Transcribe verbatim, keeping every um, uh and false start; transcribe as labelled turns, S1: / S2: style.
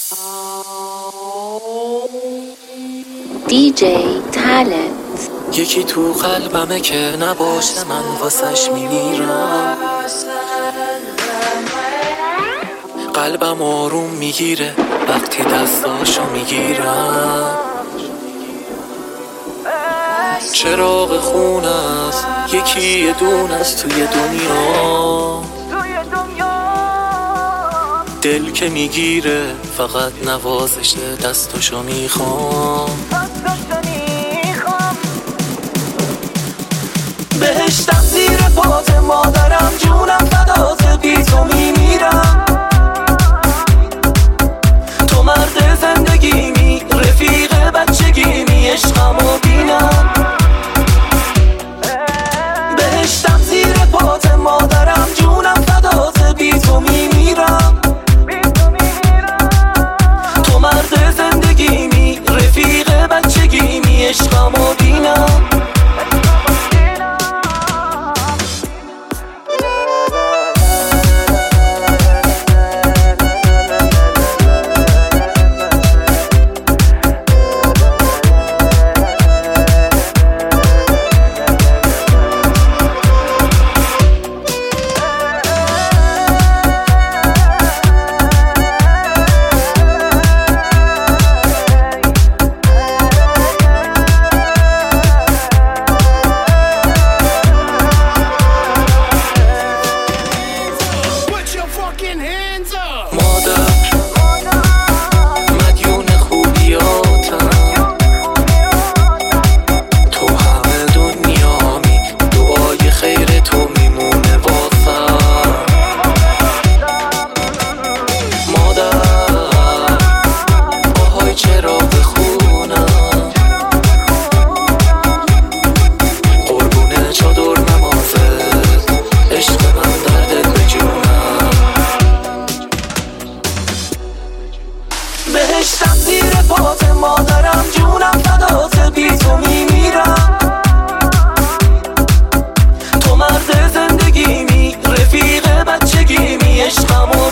S1: دی جی Talent.
S2: یکی تو قلبمه که نباشه من واسش میمیرم، قلبم آروم میگیره وقتی دستاشو میگیرم. چراغ خونه است یکی یه دون است توی دنیا، دل که میگیره فقط نوازش دستاشو میخوام. بهشتم زیر پات مادرم، جونم فدات بی تو میمیرم. تو مرد زندگیمی، رفیق بچگیمی، عشقمو بینم. بهشتم زیر پات مادرم، جونم فدات بی تو میمیرم. تو مرد زندگیمی، رفیق بچگیمی، عشقمو بینم. بهشتم زیر پات مادرم، جونم فدات بی تو میمیرم. تو مرد زندگیمی، رفیق بچگیمی، عشقمو